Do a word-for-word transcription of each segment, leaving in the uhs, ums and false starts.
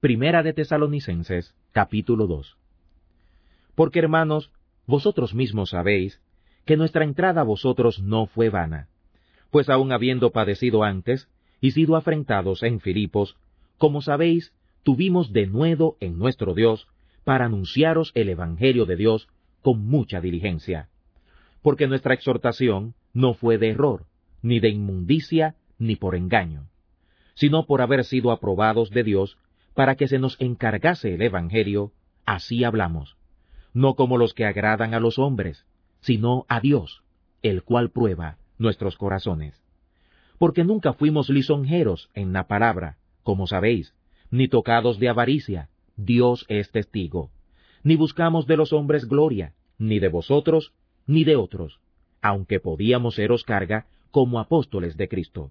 Primera de Tesalonicenses, capítulo dos. Porque, hermanos, vosotros mismos sabéis que nuestra entrada a vosotros no fue vana, pues aun habiendo padecido antes y sido afrentados en Filipos, como sabéis, tuvimos denuedo en nuestro Dios para anunciaros el Evangelio de Dios con mucha diligencia. Porque nuestra exhortación no fue de error, ni de inmundicia, ni por engaño, sino por haber sido aprobados de Dios, para que se nos encargase el Evangelio, así hablamos, no como los que agradan a los hombres, sino a Dios, el cual prueba nuestros corazones. Porque nunca fuimos lisonjeros en la palabra, como sabéis, ni tocados de avaricia, Dios es testigo, ni buscamos de los hombres gloria, ni de vosotros, ni de otros, aunque podíamos seros carga como apóstoles de Cristo.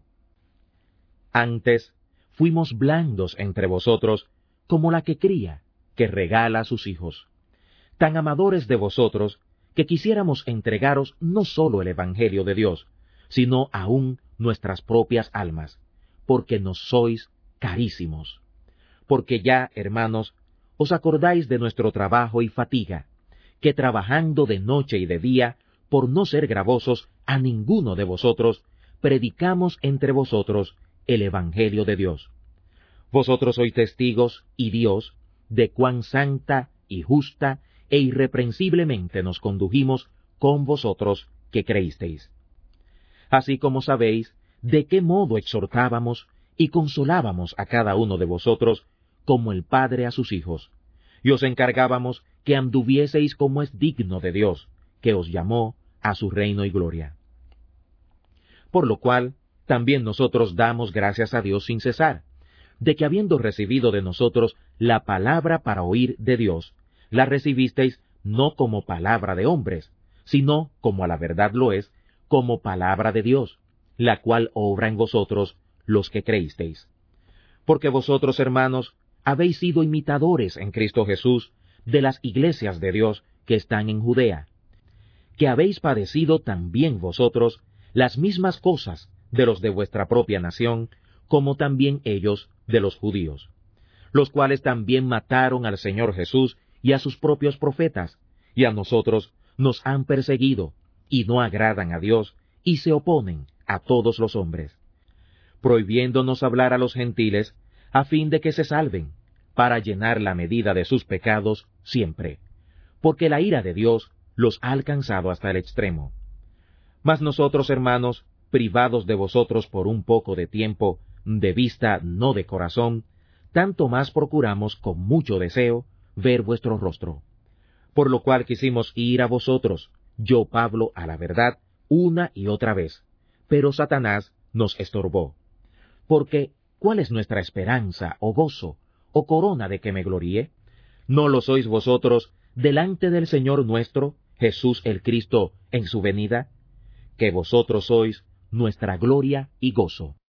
Antes, fuimos blandos entre vosotros, como la que cría, que regala a sus hijos, tan amadores de vosotros, que quisiéramos entregaros no sólo el Evangelio de Dios, sino aún nuestras propias almas, porque nos sois carísimos. Porque ya, hermanos, os acordáis de nuestro trabajo y fatiga, que trabajando de noche y de día, por no ser gravosos a ninguno de vosotros, predicamos entre vosotros el Evangelio de Dios. Vosotros sois testigos, y Dios, de cuán santa y justa e irreprensiblemente nos condujimos con vosotros que creísteis. Así como sabéis de qué modo exhortábamos y consolábamos a cada uno de vosotros, como el Padre a sus hijos, y os encargábamos que anduvieseis como es digno de Dios, que os llamó a su reino y gloria. Por lo cual, también nosotros damos gracias a Dios sin cesar, de que habiendo recibido de nosotros la palabra para oír de Dios, la recibisteis no como palabra de hombres, sino, como a la verdad lo es, como palabra de Dios, la cual obra en vosotros los que creísteis. Porque vosotros, hermanos, habéis sido imitadores en Cristo Jesús de las iglesias de Dios que están en Judea, que habéis padecido también vosotros las mismas cosas de los de vuestra propia nación, como también ellos de los judíos, los cuales también mataron al Señor Jesús y a sus propios profetas, y a nosotros nos han perseguido, y no agradan a Dios, y se oponen a todos los hombres, prohibiéndonos hablar a los gentiles, a fin de que se salven, para llenar la medida de sus pecados siempre, porque la ira de Dios los ha alcanzado hasta el extremo. Mas nosotros, hermanos, privados de vosotros por un poco de tiempo, de vista no de corazón, tanto más procuramos con mucho deseo ver vuestro rostro. Por lo cual quisimos ir a vosotros, yo Pablo a la verdad, una y otra vez, pero Satanás nos estorbó. Porque, ¿cuál es nuestra esperanza, o gozo, o corona de que me gloríe? ¿No lo sois vosotros delante del Señor nuestro, Jesús el Cristo, en su venida? Que vosotros sois nuestra gloria y gozo.